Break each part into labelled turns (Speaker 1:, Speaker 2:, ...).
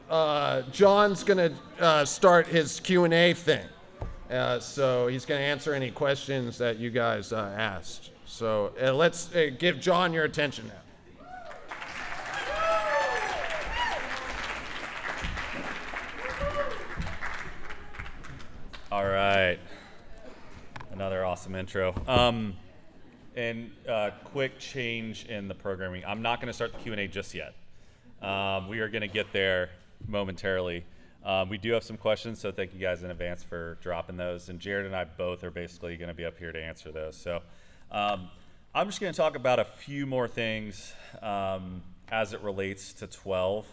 Speaker 1: John's going to start his Q&A thing. So he's going to answer any questions that you guys asked. So let's give John your attention now.
Speaker 2: All right. Another awesome intro. And quick change in the programming. I'm not going to start the Q&A just yet. We are going to get there momentarily. We do have some questions, so thank you guys in advance for dropping those. And Jared and I both are basically going to be up here to answer those. So I'm just going to talk about a few more things as it relates to 12.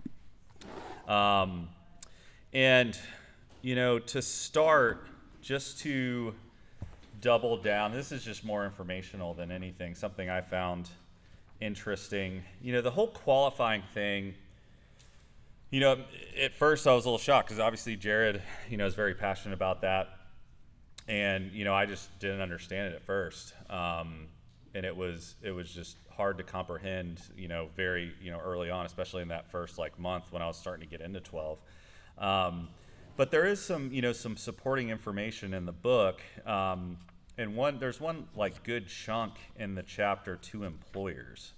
Speaker 2: And, you know, to start, just to double down, this is just more informational than anything, something I found interesting. You know, the whole qualifying thing, you know, at first I was a little shocked because obviously Jared, you know, is very passionate about that. And, you know, I just didn't understand it at first. And it was just hard to comprehend, you know, very, you know, early on, especially in that first like month when I was starting to get into 12. But there is some, you know, some supporting information in the book. And there's one like good chunk in the chapter to employers.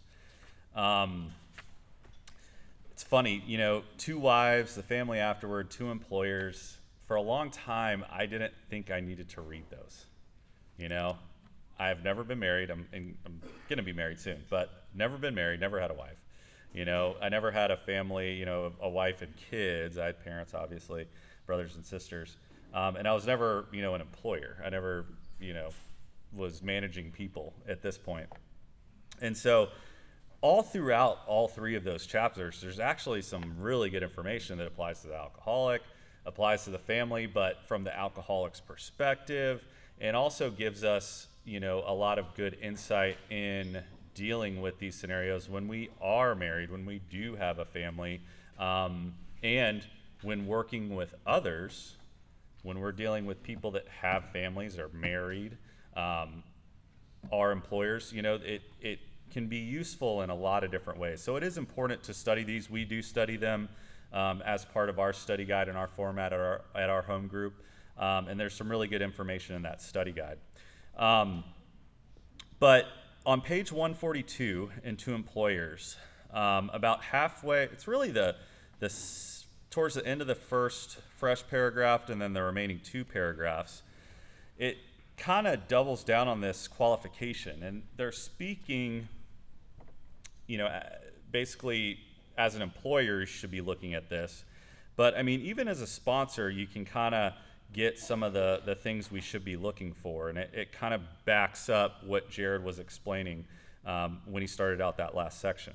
Speaker 2: It's funny, you know, 2 wives, the family afterward, 2 employers. For a long time, I didn't think I needed to read those. You know, I've never been married. I'm going to be married soon, but never been married, never had a wife. You know, I never had a family, you know, a wife and kids. I had parents, obviously, brothers and sisters. And I was never, you know, an employer. I never, you know, was managing people at this point. And so all throughout all 3 of those chapters, there's actually some really good information that applies to the alcoholic, applies to the family, but from the alcoholic's perspective, and also gives us, you know, a lot of good insight in dealing with these scenarios when we are married, when we do have a family, and when working with others, when we're dealing with people that have families or married, are employers, you know, it can be useful in a lot of different ways. So it is important to study these. We do study them as part of our study guide and our format at our home group. And there's some really good information in that study guide. But on page 142 in To Employers, about halfway, it's really towards the end of the first fresh paragraph and then the remaining 2 paragraphs, it kind of doubles down on this qualification. And they're speaking, you know, basically as an employer, you should be looking at this. But I mean, even as a sponsor, you can kind of get some of the things we should be looking for. And it kind of backs up what Jared was explaining when he started out that last section.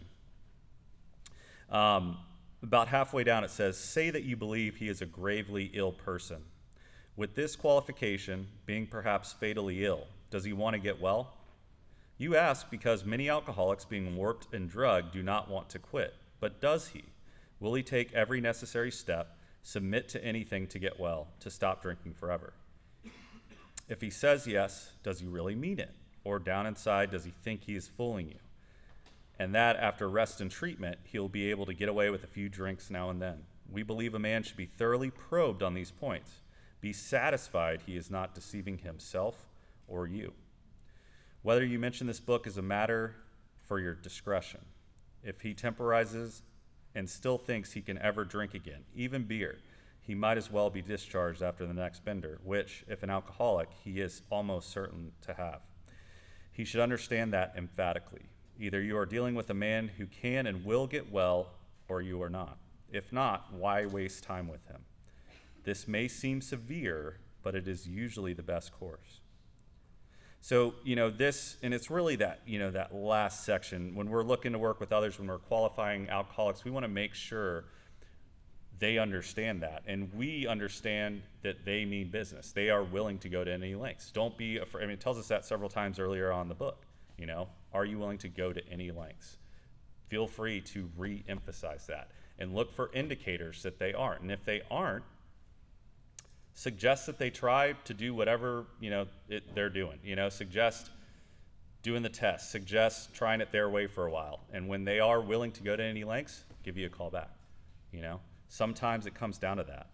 Speaker 2: About halfway down, it says, say that you believe he is a gravely ill person. With this qualification, being perhaps fatally ill, does he want to get well? You ask because many alcoholics being warped and drugged do not want to quit. But does he? Will he take every necessary step, submit to anything to get well, to stop drinking forever? If he says yes, does he really mean it? Or down inside, does he think he is fooling you? And that after rest and treatment, he'll be able to get away with a few drinks now and then. We believe a man should be thoroughly probed on these points. Be satisfied he is not deceiving himself or you. Whether you mention this book is a matter for your discretion. If he temporizes and still thinks he can ever drink again, even beer, he might as well be discharged after the next bender, which, if an alcoholic, he is almost certain to have. He should understand that emphatically. Either you are dealing with a man who can and will get well, or you are not. If not, why waste time with him? This may seem severe, but it is usually the best course. So, you know, this, and it's really that, you know, that last section. When we're looking to work with others, when we're qualifying alcoholics, we want to make sure they understand that. And we understand that they mean business. They are willing to go to any lengths. Don't be afraid. I mean, it tells us that several times earlier on in the book. You know, are you willing to go to any lengths? Feel free to re-emphasize that and look for indicators that they aren't. And if they aren't, suggest that they try to do whatever, you know, they're doing. You know, suggest doing the test. Suggest trying it their way for a while. And when they are willing to go to any lengths, give you a call back. You know, Sometimes it comes down to that.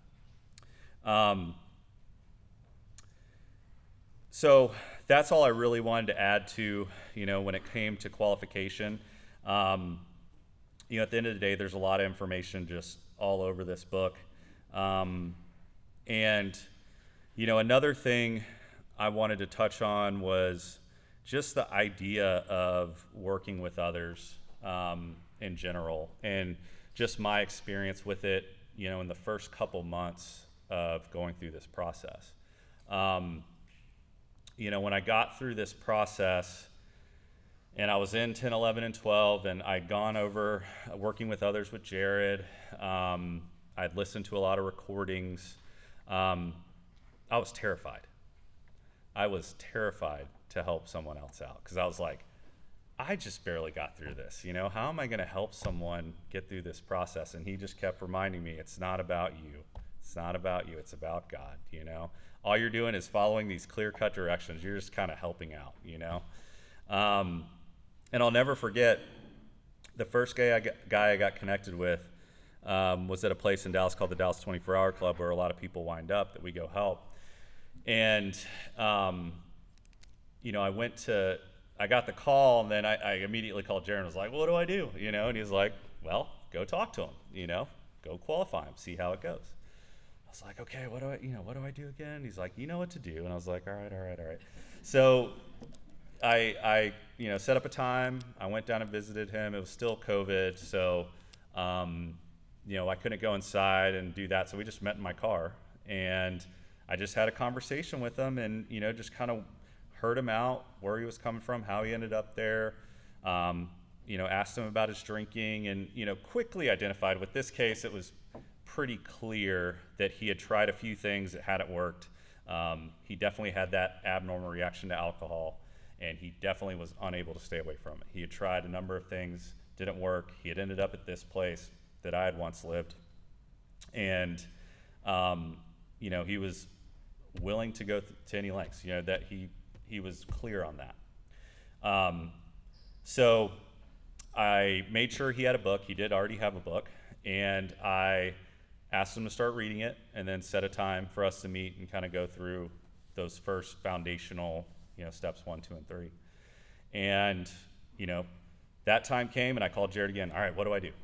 Speaker 2: So that's all I really wanted to add to, when it came to qualification. At the end of the day, there's a lot of information just all over this book. Another thing I wanted to touch on was just the idea of working with others in general, and just my experience with it, in the first couple months of going through this process. When I got through this process, and I was in 10, 11, and 12, and I'd gone over working with others with Jared. I'd listened to a lot of recordings. I was terrified. I was terrified to help someone else out, because I was like, I just barely got through this. How am I going to help someone get through this process? And he just kept reminding me, it's not about you. It's not about you. It's about God. All you're doing is following these clear-cut directions. You're just kind of helping out. And I'll never forget, the first guy I got connected with was at a place in Dallas called the Dallas 24-Hour Club, where a lot of people wind up that we go help. And I got the call, and then I immediately called Jared and was like, what do I do? And he was like, well, go talk to him, go qualify him, see how it goes. I was like, okay, what do I do again? He's like, you know what to do. And I was like, all right. So I set up a time. I went down and visited him. It was still COVID, so I couldn't go inside and do that. So we just met in my car, and I just had a conversation with him, and just kind of heard him out, where he was coming from, how he ended up there. Asked him about his drinking, and quickly identified with this case. It was pretty clear that he had tried a few things that hadn't worked. He definitely had that abnormal reaction to alcohol, and he definitely was unable to stay away from it. He had tried a number of things, didn't work. He had ended up at this place that I had once lived, and he was willing to go to any lengths. That he was clear on that. So I made sure he had a book. He did already have a book, and I asked him to start reading it, and then set a time for us to meet and kind of go through those first foundational, steps 1, 2, and 3. And, that time came, and I called Jared again. All right, what do I do?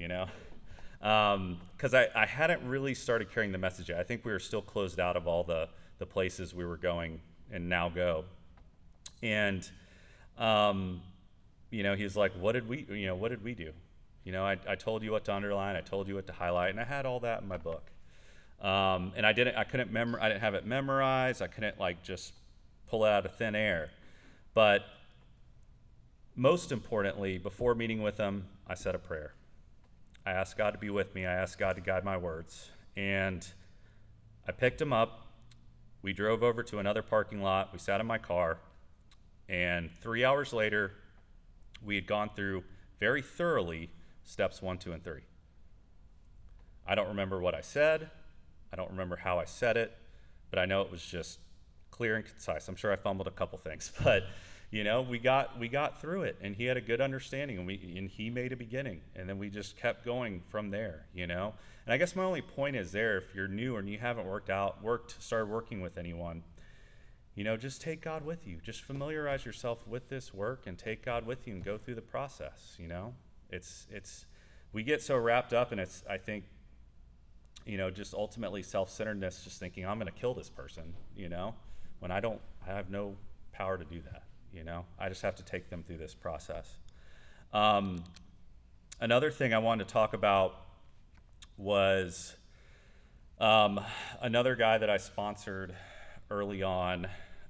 Speaker 2: Because I hadn't really started carrying the message yet. I think we were still closed out of all the places we were going and now go. And, he was like, what did we do? I told you what to underline, I told you what to highlight, and I had all that in my book. And I didn't have it memorized. I couldn't just pull it out of thin air. But most importantly, before meeting with him, I said a prayer. I asked God to be with me. I asked God to guide my words. And I picked him up. We drove over to another parking lot. We sat in my car. And 3 hours later, we had gone through very thoroughly steps 1, 2, and 3. I don't remember what I said. I don't remember how I said it, but I know it was just clear and concise. I'm sure I fumbled a couple things, but we got through it, and he had a good understanding, and he made a beginning, and then we just kept going from there. And I guess my only point is there, if you're new and you haven't started working with anyone, just take God with you. Just familiarize yourself with this work and take God with you and go through the process. We get so wrapped up in it's, I think, just ultimately self-centeredness, just thinking I'm going to kill this person, when I have no power to do that. I just have to take them through this process. Another thing I wanted to talk about was another guy that I sponsored early on.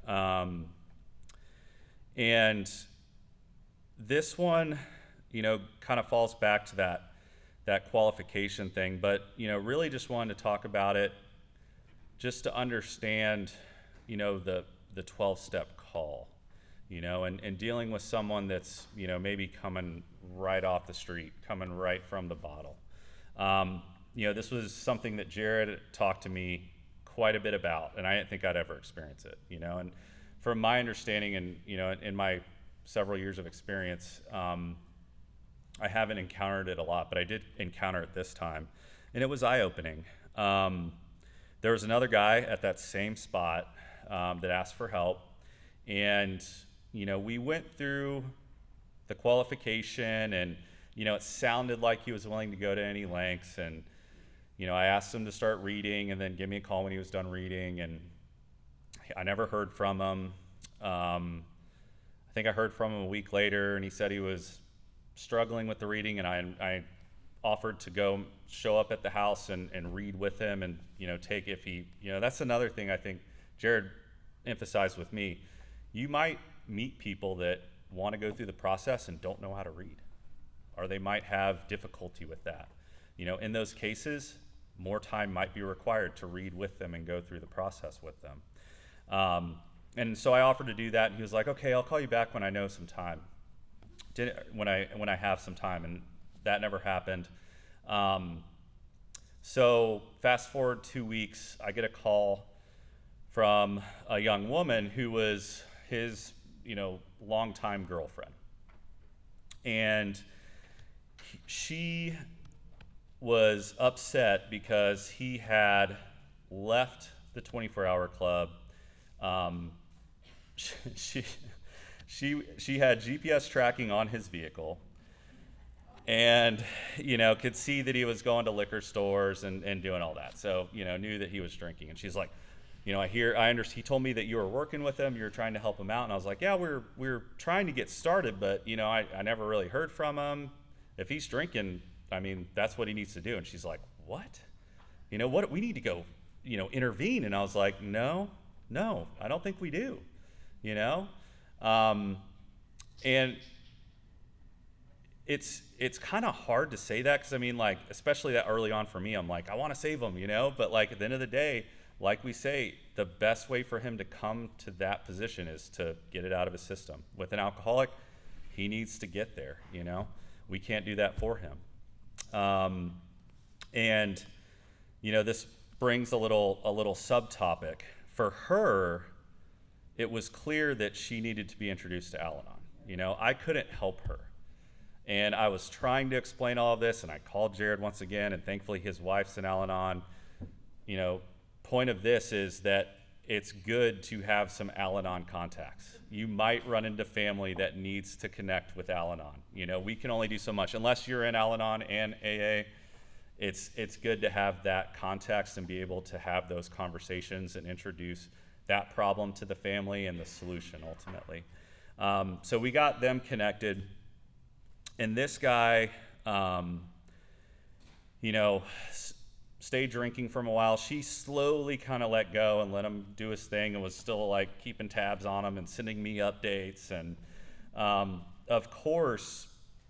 Speaker 2: And this one, kind of falls back to that qualification thing, but, really just wanted to talk about it just to understand, the 12-step call, and dealing with someone that's, maybe coming right off the street, coming right from the bottle. This was something that Jared talked to me quite a bit about, and I didn't think I'd ever experience it, and from my understanding and, in my several years of experience, I haven't encountered it a lot, but I did encounter it this time. And it was eye-opening. There was another guy at that same spot that asked for help. And, we went through the qualification, and, it sounded like he was willing to go to any lengths. And, I asked him to start reading and then give me a call when he was done reading. And I never heard from him. I think I heard from him a week later, and he said he was struggling with the reading, and I offered to go show up at the house and read with him, and take, if he, that's another thing I think Jared emphasized with me. You might meet people that want to go through the process and don't know how to read, or they might have difficulty with that. In those cases, more time might be required to read with them and go through the process with them. And so I offered to do that, and he was like, okay, I'll call you back when I know some time. When I have some time, and that never happened. So fast forward 2 weeks, I get a call from a young woman who was his, longtime girlfriend. And she was upset because he had left the 24-hour club. She had GPS tracking on his vehicle, and could see that he was going to liquor stores and doing all that. So knew that he was drinking. And she's like, I understand. He told me that you were working with him. You were trying to help him out. And I was like, yeah, we're trying to get started, but I never really heard from him. If he's drinking, that's what he needs to do. And she's like, what? What? We need to go, intervene. And I was like, no, I don't think we do. And it's kind of hard to say that, because especially that early on for me, I'm like, I want to save him, but at the end of the day, like we say, the best way for him to come to that position is to get it out of his system. With an alcoholic, he needs to get there. We can't do that for him. And this brings a little subtopic. For her, it was clear that she needed to be introduced to Al-Anon. I couldn't help her. And I was trying to explain all of this, and I called Jared once again, and thankfully his wife's in Al-Anon. Point of this is that it's good to have some Al-Anon contacts. You might run into family that needs to connect with Al-Anon. We can only do so much. Unless you're in Al-Anon and AA, it's good to have that context and be able to have those conversations and introduce that problem to the family and the solution ultimately. So we got them connected, and this guy, stayed drinking for a while. She slowly kind of let go and let him do his thing, and was still keeping tabs on him and sending me updates. And of course,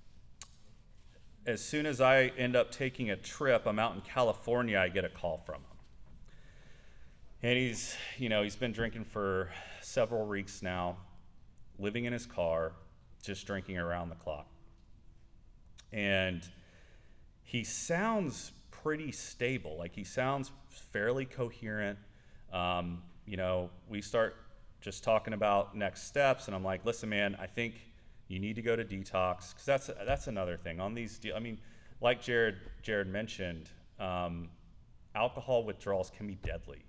Speaker 2: as soon as I end up taking a trip, I'm out in California, I get a call from him. And he's been drinking for several weeks now, living in his car, just drinking around the clock. And he sounds pretty stable. He sounds fairly coherent. We start just talking about next steps, and I'm like, listen, man, I think you need to go to detox, because that's another thing on these. Like Jared mentioned, alcohol withdrawals can be deadly.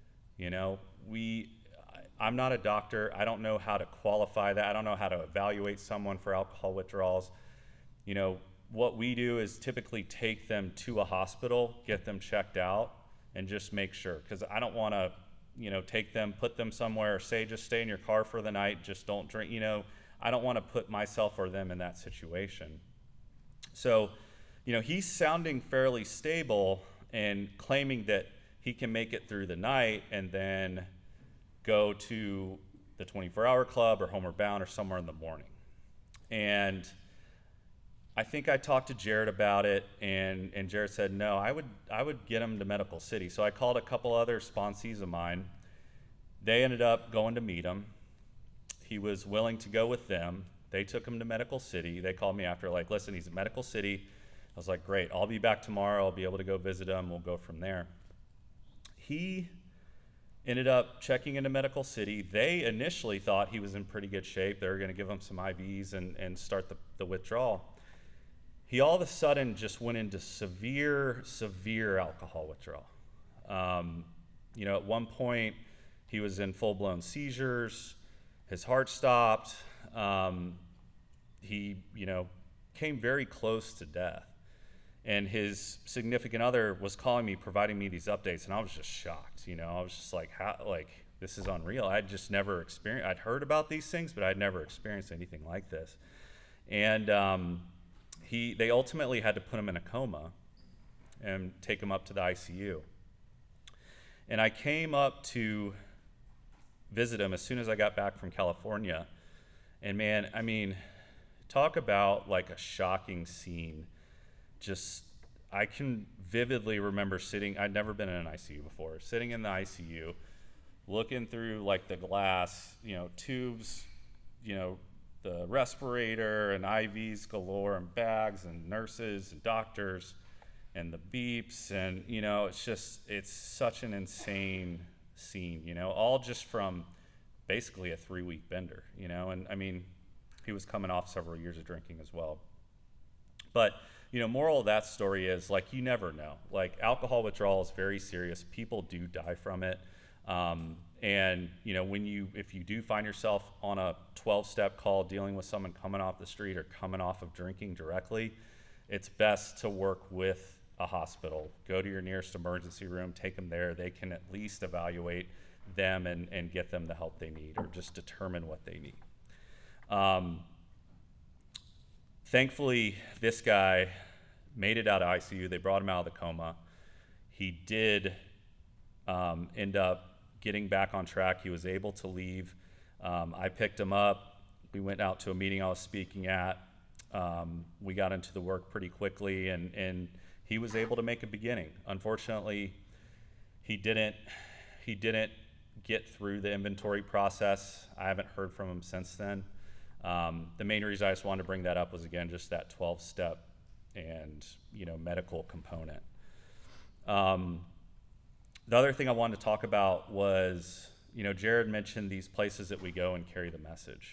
Speaker 2: I'm not a doctor. I don't know how to qualify that. I don't know how to evaluate someone for alcohol withdrawals. What we do is typically take them to a hospital, get them checked out, and just make sure. Because I don't want to, take them, put them somewhere, or say just stay in your car for the night, just don't drink. I don't want to put myself or them in that situation. So, he's sounding fairly stable and claiming that he can make it through the night and then go to the 24-hour club or Homeward Bound or somewhere in the morning. And I think I talked to Jared about it, and Jared said, no, I would get him to Medical City. So I called a couple other sponsees of mine. They ended up going to meet him. He was willing to go with them. They took him to Medical City. They called me after, listen, he's at Medical City. I was like, great, I'll be back tomorrow. I'll be able to go visit him. We'll go from there. He ended up checking into Medical City. They initially thought he was in pretty good shape. They were going to give him some IVs and start the withdrawal. he all of a sudden just went into severe alcohol withdrawal. At one point, he was in full-blown seizures. His heart stopped. He came very close to death. And his significant other was calling me, providing me these updates, and I was just shocked. I was just like, how, this is unreal. I'd just never experienced, I'd heard about these things, but I'd never experienced anything like this. And they ultimately had to put him in a coma and take him up to the ICU. And I came up to visit him as soon as I got back from California. And man, talk about like a shocking scene. I can vividly remember I'd never been in an ICU before, sitting in the ICU, looking through like the glass, tubes, the respirator and IVs galore and bags and nurses and doctors and the beeps. And, it's such an insane scene, all just from basically a 3-week bender, and he was coming off several years of drinking as well. But, moral of that story is you never know. Alcohol withdrawal is very serious. People do die from it. And if you do find yourself on a 12-step call dealing with someone coming off the street or coming off of drinking directly, it's best to work with a hospital. Go to your nearest emergency room, take them there. They can at least evaluate them and get them the help they need, or just determine what they need. Thankfully, this guy made it out of ICU. They brought him out of the coma. He did end up getting back on track. He was able to leave. I picked him up. We went out to a meeting I was speaking at. We got into the work pretty quickly, and he was able to make a beginning. Unfortunately, he didn't get through the inventory process. I haven't heard from him since then. The main reason I just wanted to bring that up was, again, just that 12-step and medical component. The other thing I wanted to talk about was, Jared mentioned these places that we go and carry the message.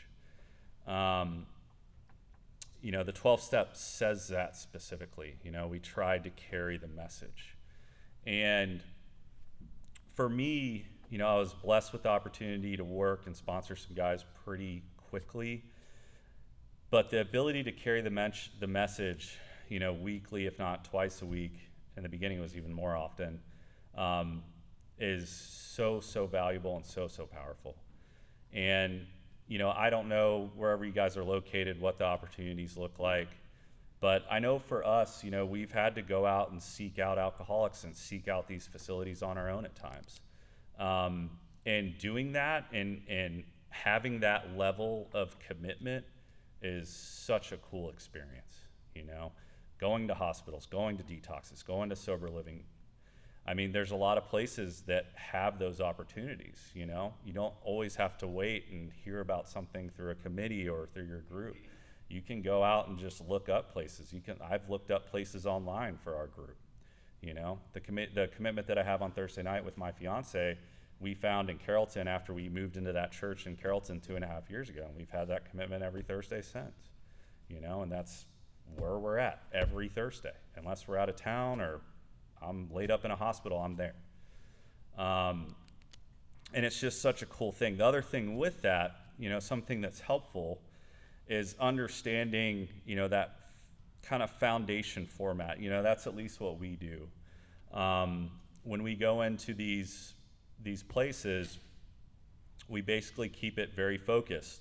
Speaker 2: The 12 steps says that specifically. We tried to carry the message. And for me, I was blessed with the opportunity to work and sponsor some guys pretty quickly. But the ability to carry the message, weekly, if not twice a week, in the beginning it was even more often, is so valuable and so powerful. And I don't know wherever you guys are located what the opportunities look like, but I know for us, we've had to go out and seek out alcoholics and seek out these facilities on our own at times. And doing that and having that level of commitment is such a cool experience. Going to hospitals, going to detoxes, going to sober living. There's a lot of places that have those opportunities. You don't always have to wait and hear about something through a committee or through your group. You can go out and just look up places. I've looked up places online for our group. The commitment that I have on Thursday night with my fiance, we found in Carrollton after we moved into that church in Carrollton 2.5 years ago, and we've had that commitment every Thursday since. And that's where we're at every Thursday, unless we're out of town or I'm laid up in a hospital, I'm there. And it's just such a cool thing. The other thing with that, something that's helpful is understanding, that kind of foundation format. That's at least what we do. When we go into these places, we basically keep it very focused.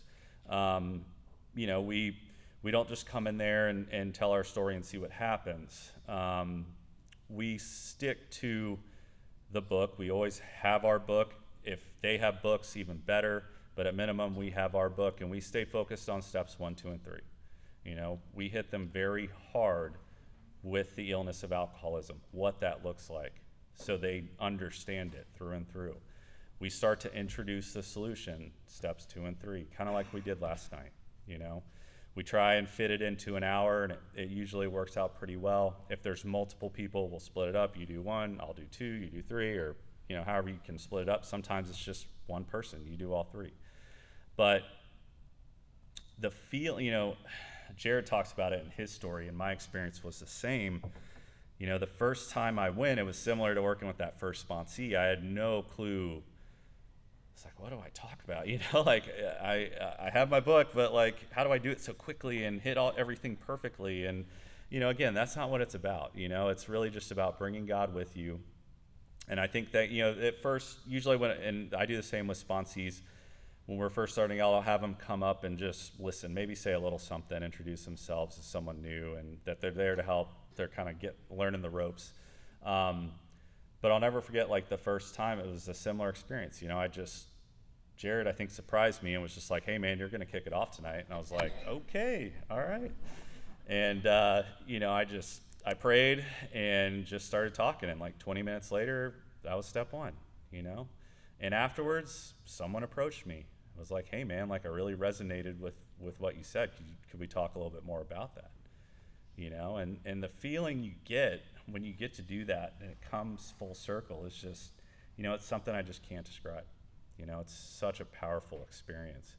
Speaker 2: We don't just come in there and tell our story and see what happens. We stick to the book. We always have our book. If they have books, even better. But at minimum, we have our book, and we stay focused on steps 1, 2, and 3. We hit them very hard with the illness of alcoholism, what that looks like, so they understand it through and through. We start to introduce the solution, steps 2 and 3, kind of like we did last night. We try and fit it into an hour, and it usually works out pretty well. If there's multiple people, we'll split it up. You do 1, I'll do 2, you do 3, or however you can split it up. Sometimes it's just one person, you do all 3. But the Jared talks about it in his story, and my experience was the same. You know, the first time I went, it was similar to working with that first sponsee. I had no clue. It's like, what do I talk about? You know, like I have my book, but like, how do I do it so quickly and hit everything perfectly? And, you know, again, that's not what it's about. You know, it's really just about bringing God with you. And I think that, you know, at first, usually and I do the same with sponsees, when we're first starting out, I'll have them come up and just listen, maybe say a little something, introduce themselves as someone new, and that they're there to help. They're kind of learning the ropes. But I'll never forget, like, the first time it was a similar experience. You know, Jared, I think, surprised me and was just like, hey, man, you're going to kick it off tonight. And I was like, okay, all right. And, you know, I prayed and just started talking. And like 20 minutes later, that was step one, you know. And afterwards, someone approached me. It was like, hey, man, like, I really resonated with what you said. Could we talk a little bit more about that? You know, and the feeling you get when you get to do that and it comes full circle is just, you know, it's something I just can't describe. You know, it's such a powerful experience.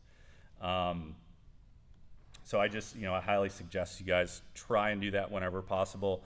Speaker 2: So I just, you know, I highly suggest you guys try and do that whenever possible.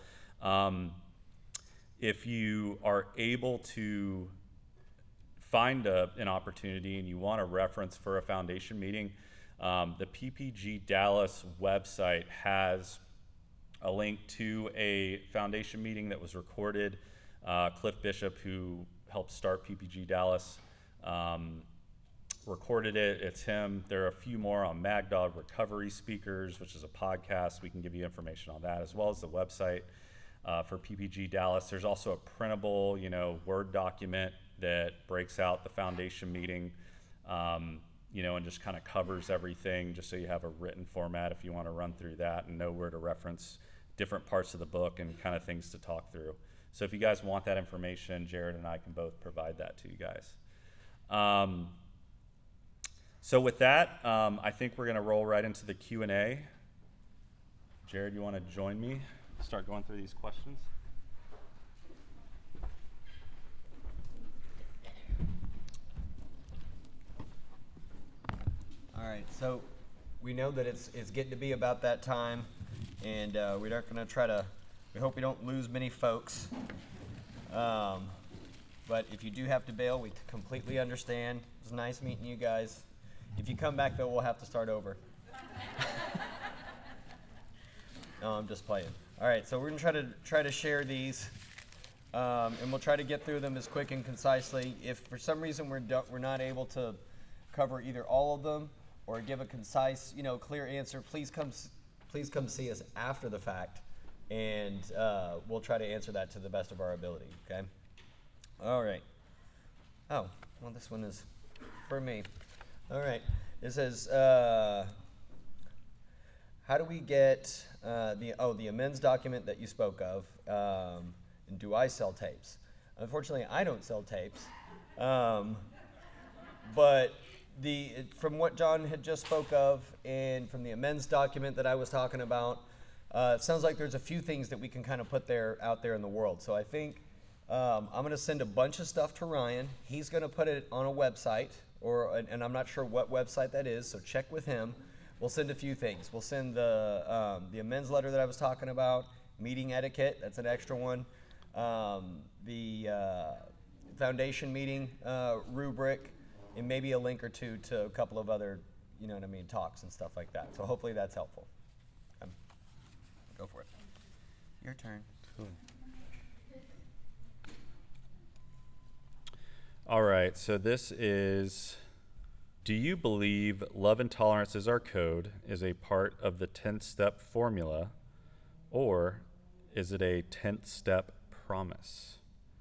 Speaker 2: If you are able to find an opportunity and you want a reference for a foundation meeting, the PPG Dallas website has a link to a foundation meeting that was recorded. Cliff Bishop, who helped start PPG Dallas, recorded it. It's him. There are a few more on MagDog Recovery Speakers, which is a podcast. We can give you information on that, as well as the website for PPG Dallas. There's also a printable, you know, Word document that breaks out the foundation meeting, you know, and just kind of covers everything, just so you have a written format if you want to run through that and know where to reference different parts of the book and kind of things to talk through. So if you guys want that information, Jared and I can both provide that to you guys. So with that, I think we're going to roll right into the Q&A. Jared, you want to join me? Start going through these questions?
Speaker 3: All right, so we know that it's getting to be about that time, and we're not going to try to, we hope we don't lose many folks. But if you do have to bail, we completely understand. It was nice meeting you guys. If you come back, though, we'll have to start over. No, I'm just playing. All right, so we're going to try to share these, and we'll try to get through them as quick and concisely. If for some reason we're not able to cover either all of them or give a concise, you know, clear answer, please come see us after the fact, and we'll try to answer that to the best of our ability. Okay. All right. Oh, well, this one is for me. All right. It says, how do we get the amends document that you spoke of, and do I sell tapes? Unfortunately, I don't sell tapes, but from what John had just spoke of and from the amends document that I was talking about, it sounds like there's a few things that we can kind of put out there in the world. So I think I'm going to send a bunch of stuff to Ryan. He's going to put it on a website, and I'm not sure what website that is, so check with him. We'll send a few things. We'll send the amends letter that I was talking about, meeting etiquette, that's an extra one, the foundation meeting rubric, and maybe a link or two to a couple of other, you know what I mean, talks and stuff like that. So hopefully that's helpful. Go for it. Your turn.
Speaker 2: Cool. All right, so this is, do you believe love and tolerance is our code, is a part of the 10-step formula, or is it a 10th step promise?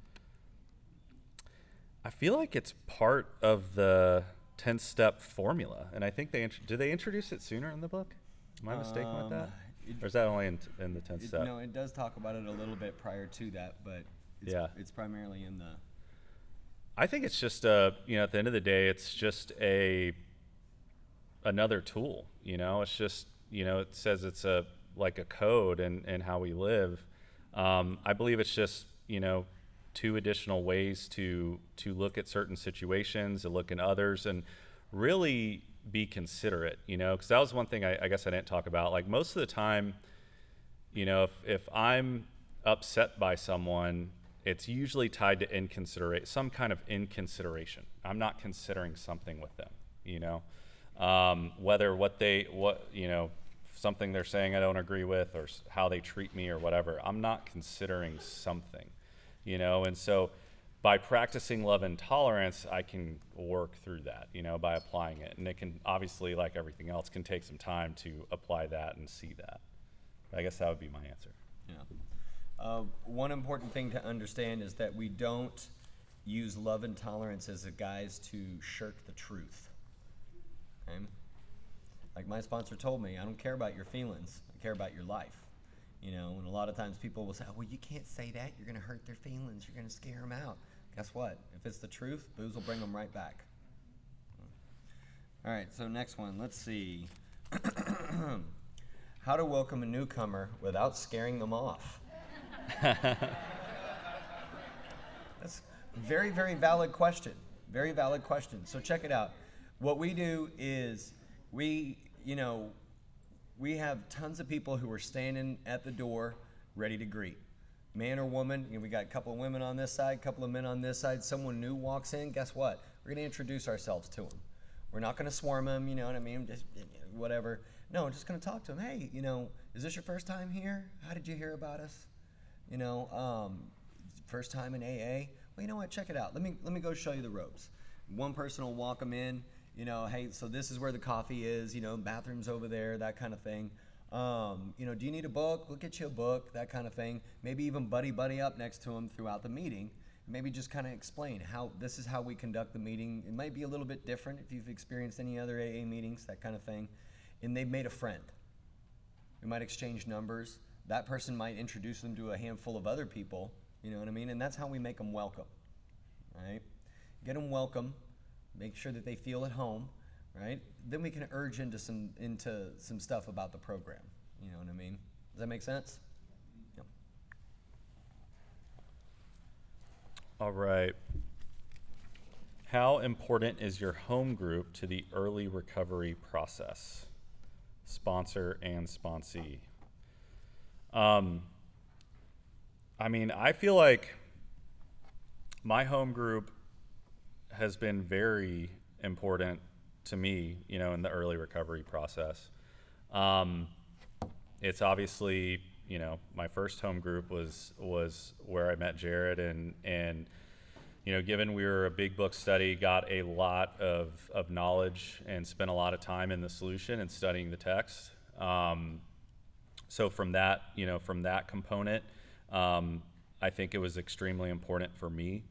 Speaker 2: I feel like it's part of the 10-step formula, and I think did they introduce it sooner in the book? Am I mistaken with that? Or is that only in the 10th step?
Speaker 3: No, it does talk about it a little bit prior to that, but it's primarily in the...
Speaker 2: I think it's just you know, at the end of the day, it's just another tool. You know, it's just, you know, it says it's like a code and how we live. I believe it's just, you know, 2 additional ways to look at certain situations, to look in others, and really be considerate, because that was one thing I guess I didn't talk about. Like most of the time, if I'm upset by someone, it's usually tied to some kind of inconsideration. I'm not considering something with them, whether something they're saying I don't agree with, or how they treat me or whatever. I'm not considering something, and so by practicing love and tolerance, I can work through that, by applying it. And it can obviously, like everything else, can take some time to apply that and see that. I guess that would be my answer.
Speaker 3: Yeah. One important thing to understand is that we don't use love and tolerance as a guise to shirk the truth. Okay? Like my sponsor told me, I don't care about your feelings, I care about your life. And a lot of times people will say, well, you can't say that, you're going to hurt their feelings, you're going to scare them out. Guess what? If it's the truth, booze will bring them right back. All right, so next one, let's see. How to welcome a newcomer without scaring them off. That's a very, very valid question. Very valid question. So check it out. What we do is we have tons of people who are standing at the door ready to greet. Man or woman, we got a couple of women on this side, a couple of men on this side. Someone new walks in, guess what? We're going to introduce ourselves to them. We're not going to swarm them, you know what I mean? Just whatever. No, we're just going to talk to them. Hey, is this your first time here? How did you hear about us? First time in AA? Well, you know what? Check it out. Let me go show you the ropes. One person will walk them in. Hey, so this is where the coffee is, bathroom's over there, that kind of thing. Do you need a book? We'll get you a book, that kind of thing. Maybe even buddy up next to them throughout the meeting. Maybe just kind of explain how this is how we conduct the meeting. It might be a little bit different if you've experienced any other AA meetings, that kind of thing. And they've made a friend. We might exchange numbers. That person might introduce them to a handful of other people, you know what I mean? And that's how we make them welcome, right? Get them welcome. Make sure that they feel at home, right? Then we can urge into some stuff about the program. You know what I mean? Does that make sense? Yep.
Speaker 2: All right. How important is your home group to the early recovery process? Sponsor and sponsee. I feel like my home group has been very important to me, in the early recovery process. It's obviously, my first home group was where I met Jared, and given we were a big book study, got a lot of knowledge and spent a lot of time in the solution and studying the text. So from that component, I think it was extremely important for me.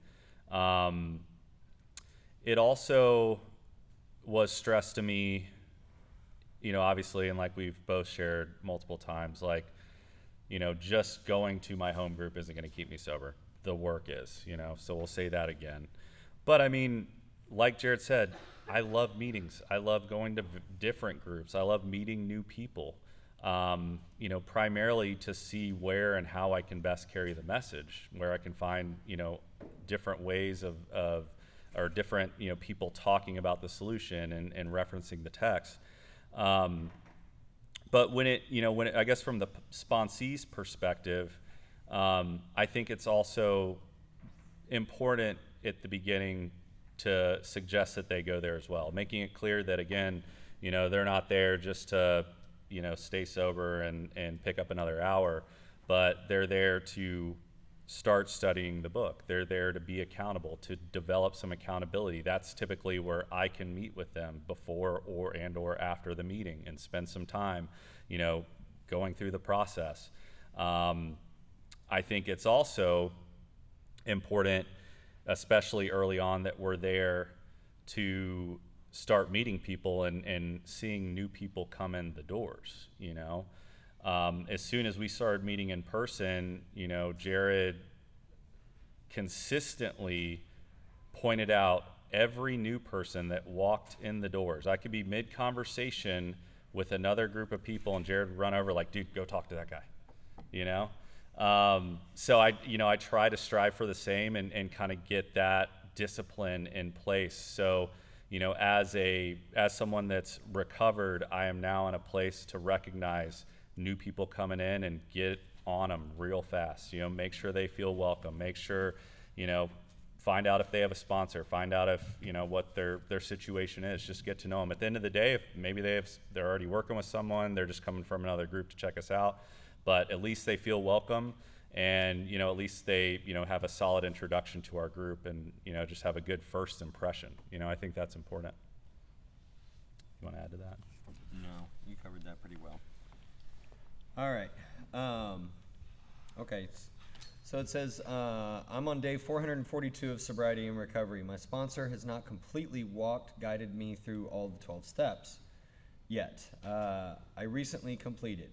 Speaker 2: It also was stressed to me, obviously, and like we've both shared multiple times, just going to my home group isn't going to keep me sober. The work is, so we'll say that again. But like Jared said, I love meetings. I love going to different groups. I love meeting new people, primarily to see where and how I can best carry the message, where I can find, different ways of or different, people talking about the solution and referencing the text. But when I guess from the sponsee's perspective, I think it's also important at the beginning to suggest that they go there as well, making it clear that, again, they're not there just to, stay sober and pick up another hour, but they're there to start studying the book. They're there to be accountable, to develop some accountability. That's typically where I can meet with them before or after the meeting and spend some time, going through the process. I think it's also important, especially early on, that we're there to start meeting people and seeing new people come in the doors, As soon as we started meeting in person, Jared consistently pointed out every new person that walked in the doors. I could be mid-conversation with another group of people and Jared would run over like, dude, go talk to that guy, So I try to strive for the same and kind of get that discipline in place. So, as someone that's recovered, I am now in a place to recognize new people coming in and get on them real fast. Make sure they feel welcome. Make sure, find out if they have a sponsor. Find out if what their situation is. Just get to know them. At the end of the day, if maybe they're already working with someone, they're just coming from another group to check us out, but at least they feel welcome, and at least they have a solid introduction to our group, and just have a good first impression. I think that's important. You want to add to that?
Speaker 3: No, you covered that pretty well. All right. Okay. So it says, I'm on day 442 of sobriety and recovery. My sponsor has not completely guided me through all the 12 steps yet. I recently completed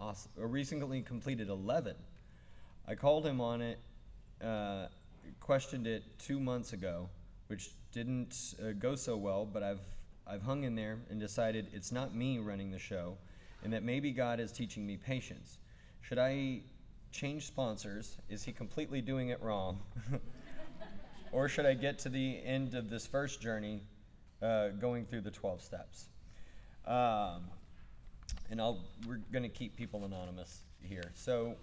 Speaker 3: 11. I called him on it, questioned it 2 months ago, which didn't go so well, but I've hung in there and decided it's not me running the show, and that maybe God is teaching me patience. Should I change sponsors? Is he completely doing it wrong? Or should I get to the end of this first journey, going through the 12 steps? And we're going to keep people anonymous here. So,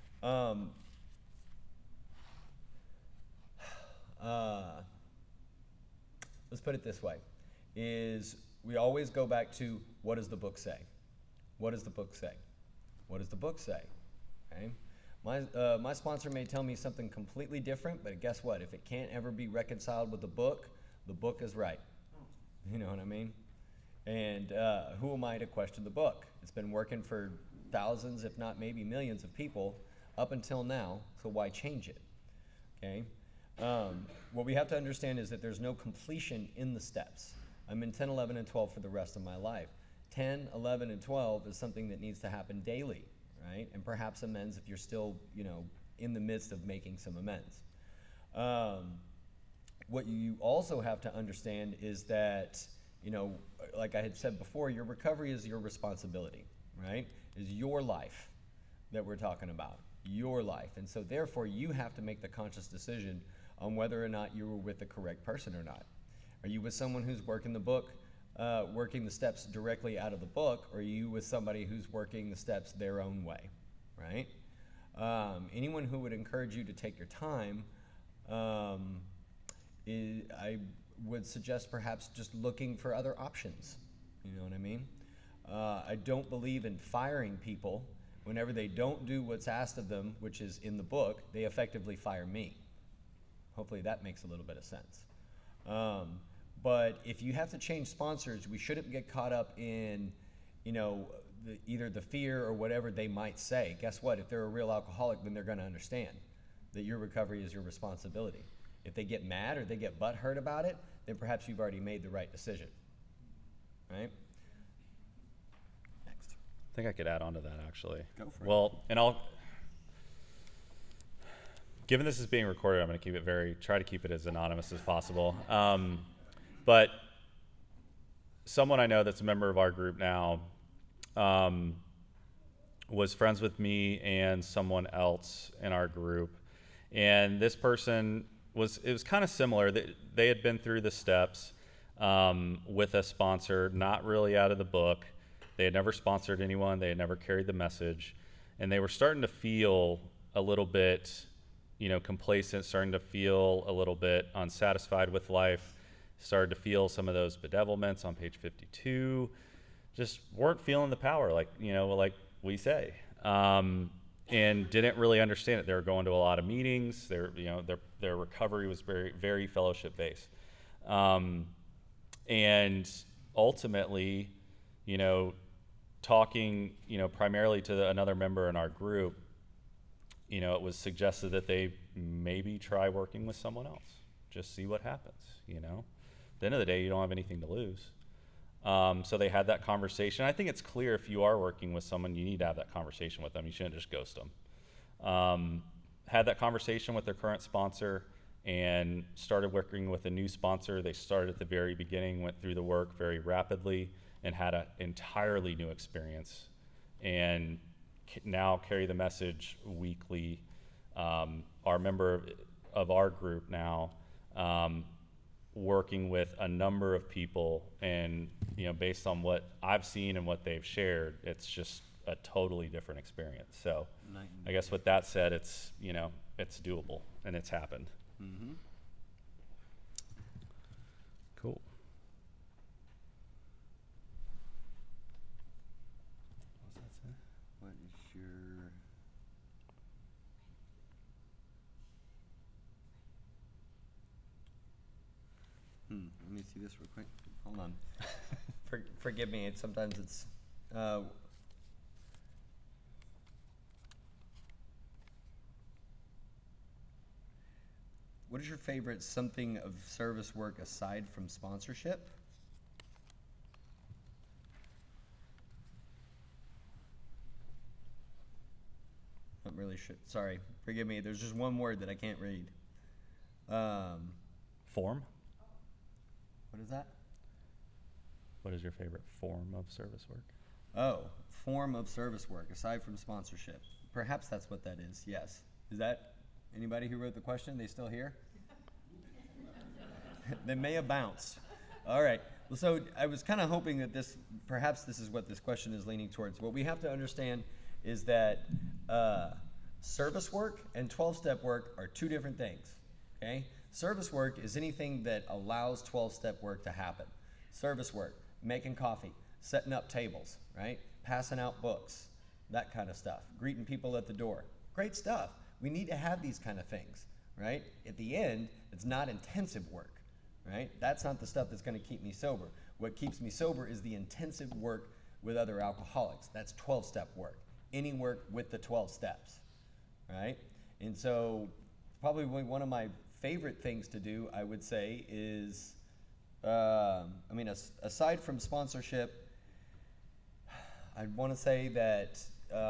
Speaker 3: let's put it this way, is we always go back to, what does the book say? What does the book say? What does the book say? Okay? My sponsor may tell me something completely different, but guess what? If it can't ever be reconciled with the book is right. You know what I mean? And who am I to question the book? It's been working for thousands, if not maybe millions of people up until now, so why change it? Okay? What we have to understand is that there's no completion in the steps. I'm in 10, 11, and 12 for the rest of my life. 10, 11, and 12 is something that needs to happen daily, right? And perhaps amends if you're still, in the midst of making some amends. What you also have to understand is that, like I had said before, your recovery is your responsibility, right? Is your life that we're talking about, your life. And so therefore you have to make the conscious decision on whether or not you were with the correct person or not. Are you with someone who's working the book, working the steps directly out of the book, or are you with somebody who's working the steps their own way, right? Anyone who would encourage you to take your time, I would suggest perhaps just looking for other options. You know what I mean? I don't believe in firing people. Whenever they don't do what's asked of them, which is in the book, they effectively fire me. Hopefully that makes a little bit of sense. But if you have to change sponsors, we shouldn't get caught up in, either the fear or whatever they might say. Guess what? If they're a real alcoholic, then they're going to understand that your recovery is your responsibility. If they get mad or they get butthurt about it, then perhaps you've already made the right decision, right? Next.
Speaker 2: I think I could add on to that, actually.
Speaker 3: Go for it.
Speaker 2: Well, and given this is being recorded, I'm going to try to keep it as anonymous as possible. But someone I know that's a member of our group now was friends with me and someone else in our group. And this person it was kind of similar. They had been through the steps with a sponsor, not really out of the book. They had never sponsored anyone. They had never carried the message. And they were starting to feel a little bit, complacent, starting to feel a little bit unsatisfied with life, started to feel some of those bedevilments on page 52, just weren't feeling the power like we say, and didn't really understand it. They were going to a lot of meetings. Their recovery was very, very fellowship based. And ultimately, talking, primarily to another member in our group, it was suggested that they maybe try working with someone else, just see what happens, At the end of the day, you don't have anything to lose. So they had that conversation. I think it's clear if you are working with someone, you need to have that conversation with them. You shouldn't just ghost them. Had that conversation with their current sponsor and started working with a new sponsor. They started at the very beginning, went through the work very rapidly, and had an entirely new experience. And now carry the message weekly. Our member of our group now working with a number of people, and based on what I've seen and what they've shared, it's just a totally different experience. So I guess with that said, it's it's doable and it's happened.
Speaker 3: Mm-hmm.
Speaker 2: Cool. What does that say?
Speaker 3: What is your... Let me see this real quick. Hold on. Forgive me. Sometimes it's... what is your favorite something of service work aside from sponsorship? Not really sure. Sorry. Forgive me. There's just one word that I can't read.
Speaker 2: Form?
Speaker 3: What is that?
Speaker 2: What is your favorite form of service work?
Speaker 3: Oh, form of service work aside from sponsorship. Perhaps that's what that is. Yes. Is that anybody who wrote the question? They still here? They may have bounced. All right. Well, so I was kind of hoping that perhaps this is what this question is leaning towards. What we have to understand is that service work and 12-step work are two different things. Okay? Service work is anything that allows 12-step work to happen. Service work, making coffee, setting up tables, right? Passing out books, that kind of stuff. Greeting people at the door. Great stuff. We need to have these kind of things, right? At the end, it's not intensive work, right? That's not the stuff that's going to keep me sober. What keeps me sober is the intensive work with other alcoholics. That's 12-step work. Any work with the 12 steps, right? And so probably one of my favorite things to do, I would say, is, aside from sponsorship, I'd want to say that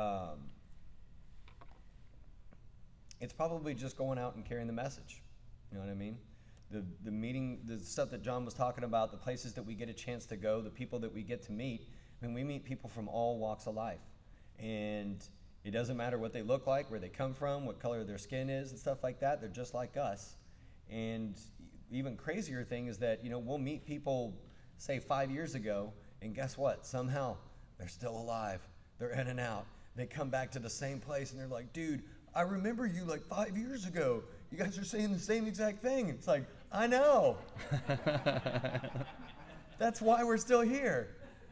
Speaker 3: it's probably just going out and carrying the message. You know what I mean? The meeting, the stuff that John was talking about, the places that we get a chance to go, the people that we get to meet. I mean, we meet people from all walks of life. And it doesn't matter what they look like, where they come from, what color their skin is and stuff like that. They're just like us. And even crazier thing is that, we'll meet people, say 5 years ago, and guess what? Somehow they're still alive. They're in and out. They come back to the same place and they're like, dude, I remember you like 5 years ago. You guys are saying the same exact thing. It's like, I know. That's why we're still here,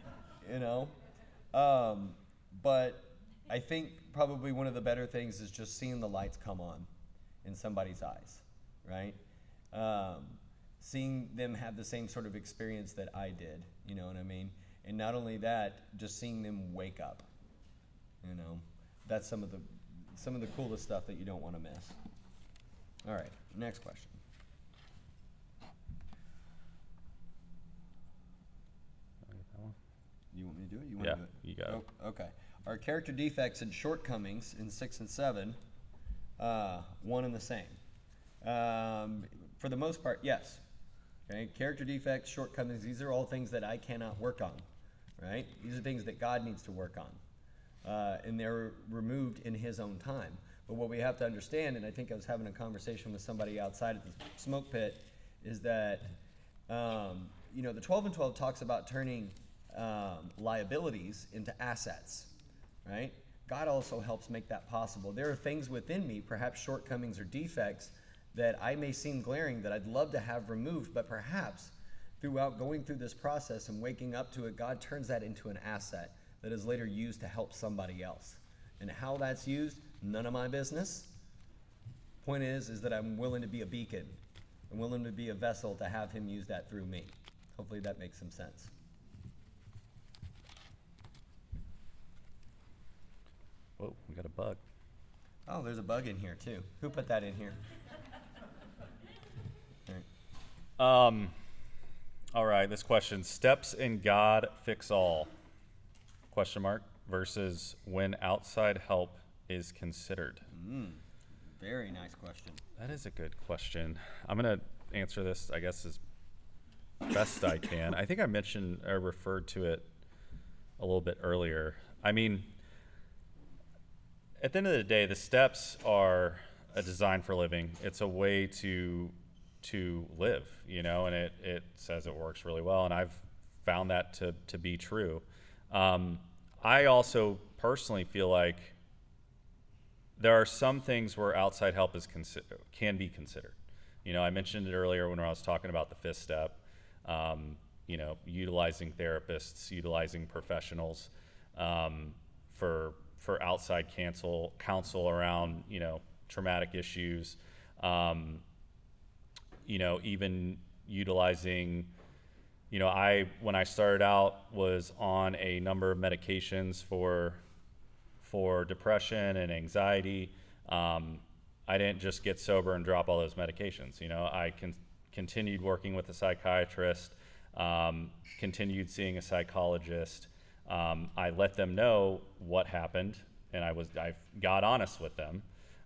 Speaker 3: But I think probably one of the better things is just seeing the lights come on in somebody's eyes, right? Seeing them have the same sort of experience that I did, you know what I mean? And not only that, just seeing them wake up, That's some of the coolest stuff that you don't want to miss. All right, next question. You want me to do it? You want to do it?
Speaker 2: You got it.
Speaker 3: Oh, okay. Our character defects and shortcomings in 6 and 7, one and the same. For the most part, yes. Okay, character defects, shortcomings, these are all things that I cannot work on, right? These are things that God needs to work on. And they're removed in His own time. But what we have to understand, and I think I was having a conversation with somebody outside of the smoke pit, is that, the 12 and 12 talks about turning liabilities into assets, right? God also helps make that possible. There are things within me, perhaps shortcomings or defects, that I may seem glaring that I'd love to have removed, but perhaps throughout going through this process and waking up to it, God turns that into an asset that is later used to help somebody else. And how that's used, none of my business. Point is that I'm willing to be a beacon. I'm willing to be a vessel to have Him use that through me. Hopefully that makes some sense.
Speaker 2: Whoa, we got a bug.
Speaker 3: Oh, there's a bug in here too. Who put that in here? All right.
Speaker 2: All right, this question, steps in God fix all, ? Versus when outside help is considered.
Speaker 3: Very nice question.
Speaker 2: That is a good question. I'm going to answer this, I guess, as best I can. I think I mentioned or referred to it a little bit earlier. I mean, at the end of the day, the steps are a design for living. It's a way to to live, and it says it works really well, and I've found that to be true. I also personally feel like there are some things where outside help can be considered. I mentioned it earlier when I was talking about the fifth step, utilizing therapists, utilizing professionals for outside counsel around, traumatic issues, even utilizing, when I started out was on a number of medications for depression and anxiety. I didn't just get sober and drop all those medications. I continued working with a psychiatrist, continued seeing a psychologist. I let them know what happened, and I got honest with them.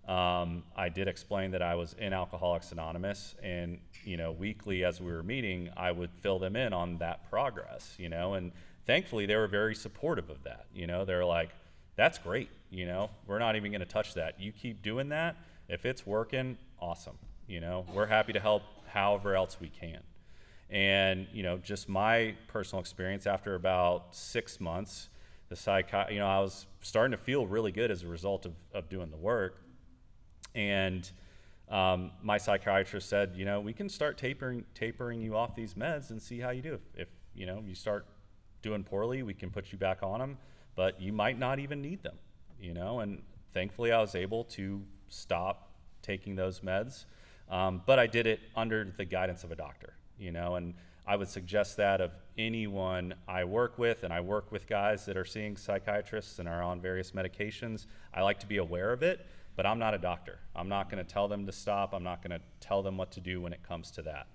Speaker 2: I did explain that I was in Alcoholics Anonymous, and weekly as we were meeting, I would fill them in on that progress. And thankfully they were very supportive of that. They're like, "That's great. We're not even going to touch that. You keep doing that. If it's working, awesome. We're happy to help however else we can." And just my personal experience, after about 6 months, I was starting to feel really good as a result of doing the work. And my psychiatrist said, we can start tapering you off these meds and see how you do. If you start doing poorly, we can put you back on them, but you might not even need them. And thankfully I was able to stop taking those meds, but I did it under the guidance of a doctor. And I would suggest that of anyone I work with, and I work with guys that are seeing psychiatrists and are on various medications. I like to be aware of it, but I'm not a doctor. I'm not going to tell them to stop. I'm not going to tell them what to do when it comes to that.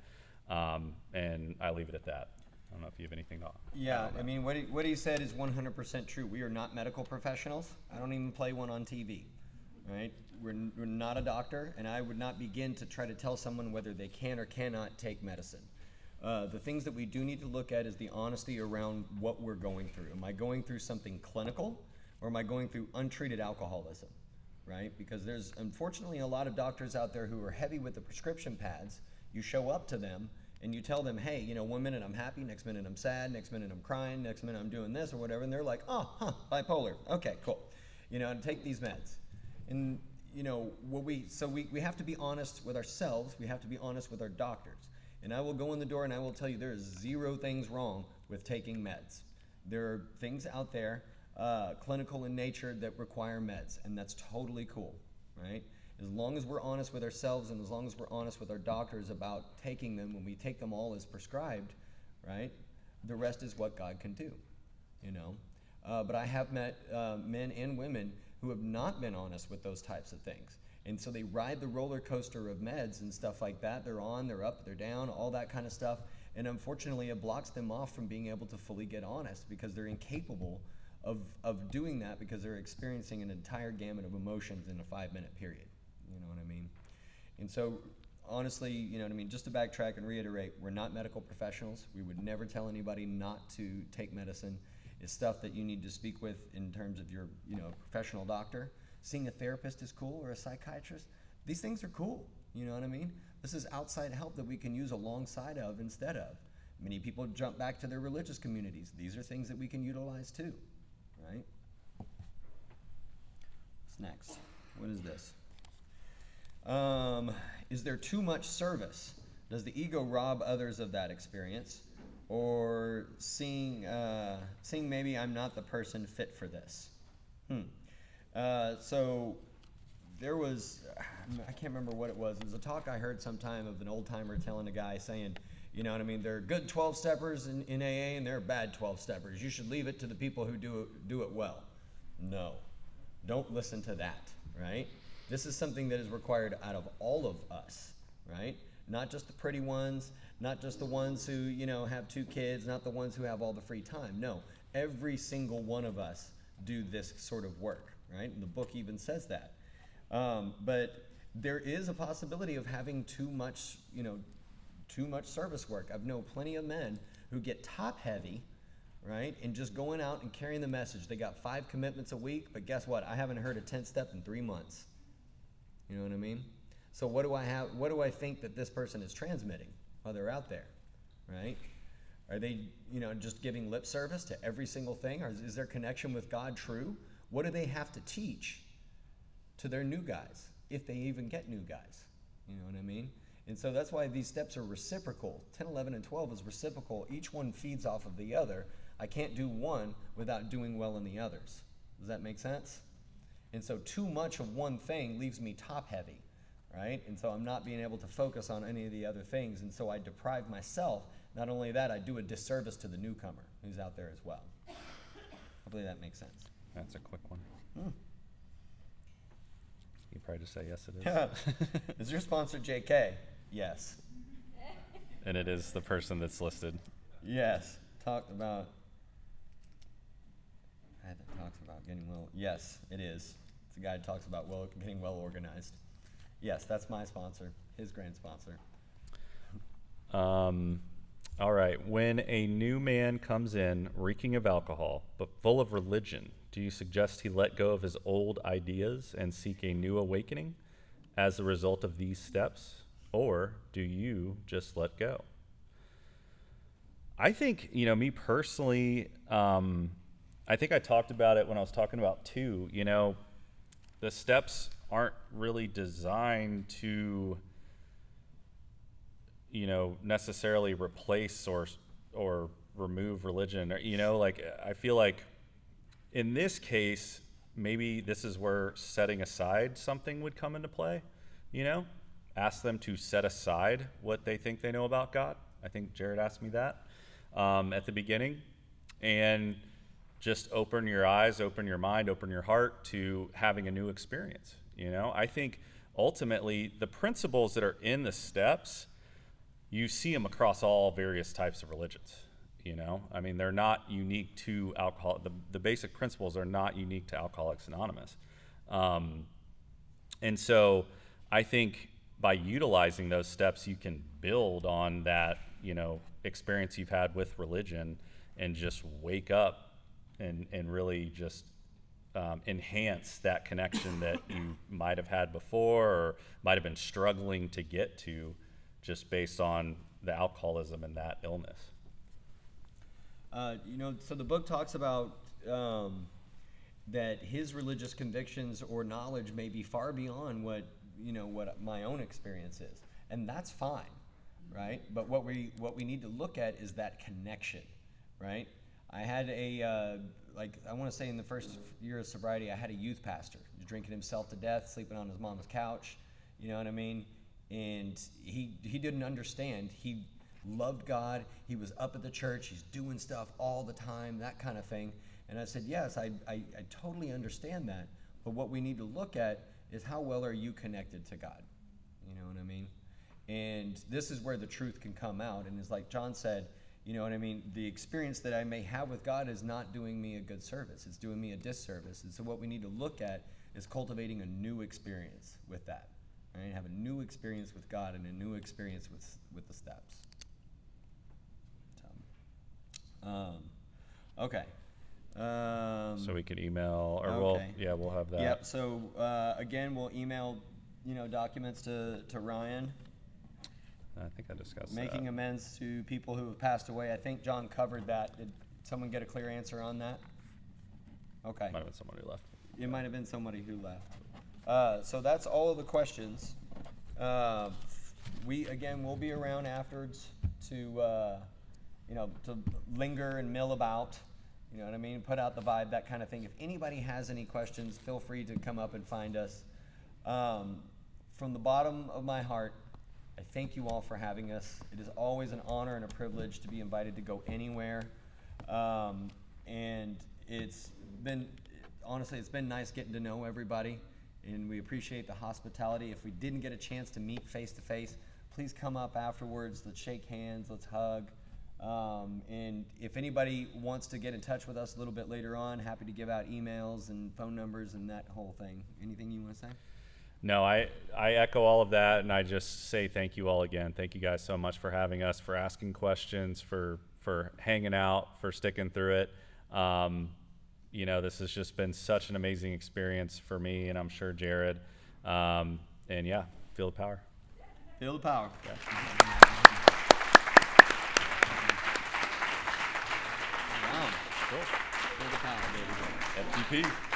Speaker 2: And I leave it at that. I don't know if you have anything to
Speaker 3: Yeah, I mean, what he said is 100% true. We are not medical professionals. I don't even play one on TV, right? We're not a doctor, and I would not begin to try to tell someone whether they can or cannot take medicine. The things that we do need to look at is the honesty around what we're going through. Am I going through something clinical, or am I going through untreated alcoholism, right? Because there's unfortunately a lot of doctors out there who are heavy with the prescription pads. You show up to them and you tell them, hey, 1 minute I'm happy, next minute I'm sad, next minute I'm crying, next minute I'm doing this or whatever, and they're like, bipolar, okay, cool, and take these meds. And we have to be honest with ourselves, we have to be honest with our doctors. And I will go in the door and I will tell you there is 0 things wrong with taking meds. There are things out there, clinical in nature, that require meds, and that's totally cool, right? As long as we're honest with ourselves and as long as we're honest with our doctors about taking them, when we take them all as prescribed, right? The rest is what God can do, But I have met men and women who have not been honest with those types of things. And so they ride the roller coaster of meds and stuff like that. They're on, they're up, they're down, all that kind of stuff. And unfortunately, it blocks them off from being able to fully get honest because they're incapable of doing that because they're experiencing an entire gamut of emotions in a 5-minute period. You know what I mean? And so, honestly, just to backtrack and reiterate, we're not medical professionals. We would never tell anybody not to take medicine. It's stuff that you need to speak with in terms of your, professional doctor. Seeing a therapist is cool, or a psychiatrist. These things are cool, you know what I mean? This is outside help that we can use alongside of instead of. Many people jump back to their religious communities. These are things that we can utilize too, right? What's next? What is this? Is there too much service? Does the ego rob others of that experience? Or seeing maybe I'm not the person fit for this? So there was, I can't remember what it was. It was a talk I heard sometime of an old timer telling a guy saying, there are good 12-steppers in AA and there are bad 12-steppers. You should leave it to the people who do it well. No, don't listen to that, right? This is something that is required out of all of us, right? Not just the pretty ones, not just the ones who, have 2 kids, not the ones who have all the free time. No, every single one of us do this sort of work, right? And the book even says that. But there is a possibility of having too much service work. I've known plenty of men who get top heavy, right? And just going out and carrying the message. They got 5 commitments a week, but guess what? I haven't heard a 10th step in 3 months. You know what I mean? So what do I have? What do I think that this person is transmitting while they're out there, right? Are they, just giving lip service to every single thing? Or is their connection with God true? What do they have to teach to their new guys, if they even get new guys? You know what I mean? And so that's why these steps are reciprocal. 10, 11, and 12 is reciprocal. Each one feeds off of the other. I can't do one without doing well in the others. Does that make sense? And so too much of one thing leaves me top heavy, right? And so I'm not being able to focus on any of the other things. And so I deprive myself. Not only that, I do a disservice to the newcomer who's out there as well. Hopefully that makes sense.
Speaker 2: That's a quick one. You probably just say yes, it is.
Speaker 3: Is your sponsor JK? Yes.
Speaker 2: And it is the person that's listed.
Speaker 3: Yes. Talked about. Guy that talks about getting well. Yes, it is. It's a guy that talks about getting well organized. Yes, that's my sponsor. His grand sponsor.
Speaker 2: All right. When a new man comes in reeking of alcohol, but full of religion, do you suggest he let go of his old ideas and seek a new awakening as a result of these steps? Or do you just let go? I think, me personally, I think I talked about it when I was talking about 2. The steps aren't really designed to necessarily replace or remove religion, or I feel like in this case maybe this is where setting aside something would come into play. Ask them to set aside what they think they know about God. I think Jared asked me that at the beginning, and just open your eyes, open your mind, open your heart to having a new experience. I think ultimately the principles that are in the steps, you see them across all various types of religions. They're not unique to alcohol. The basic principles are not unique to Alcoholics Anonymous. And so I think by utilizing those steps, you can build on that, experience you've had with religion and just wake up and really just enhance that connection that you might have had before or might have been struggling to get to, just based on the alcoholism and that illness.
Speaker 3: So the book talks about that his religious convictions or knowledge may be far beyond what my own experience is, and that's fine, right? But what we need to look at is that connection, right? I had I want to say in the first year of sobriety, I had a youth pastor. He was drinking himself to death, sleeping on his mama's couch. You know what I mean? And he didn't understand. He loved God. He was up at the church. He's doing stuff all the time, that kind of thing. And I said, yes, I totally understand that. But what we need to look at is how well are you connected to God? You know what I mean? And this is where the truth can come out. And it's like John said, you know what I mean? The experience that I may have with God is not doing me a good service. It's doing me a disservice. And so what we need to look at is cultivating a new experience with that. Right? Have a new experience with God and a new experience with the steps. Okay.
Speaker 2: So we could email, or
Speaker 3: okay.
Speaker 2: we'll have that.
Speaker 3: Yep. So again, we'll email documents to Ryan.
Speaker 2: I think I discussed
Speaker 3: Making
Speaker 2: that.
Speaker 3: amends to people who have passed away. I think John covered that. Did someone get a clear answer on that? Okay.
Speaker 2: Might have been someone who left.
Speaker 3: It might have been somebody who left. So that's all of the questions. We'll be around afterwards to linger and mill about. You know what I mean? Put out the vibe, that kind of thing. If anybody has any questions, feel free to come up and find us. From the bottom of my heart, I thank you all for having us. It is always an honor and a privilege to be invited to go anywhere. And it's been nice getting to know everybody, and we appreciate the hospitality. If we didn't get a chance to meet face to face, please come up afterwards. Let's shake hands, let's hug. And if anybody wants to get in touch with us a little bit later on, happy to give out emails and phone numbers and that whole thing. Anything you want to say?
Speaker 2: No, I echo all of that, and I just say thank you all again. Thank you guys so much for having us, for asking questions, for hanging out, for sticking through it. This has just been such an amazing experience for me, and I'm sure Jared. And yeah, Feel the power.
Speaker 3: Feel the power.
Speaker 2: Yeah.
Speaker 3: Wow.
Speaker 2: Cool.
Speaker 3: Feel the power, baby.
Speaker 2: FTP.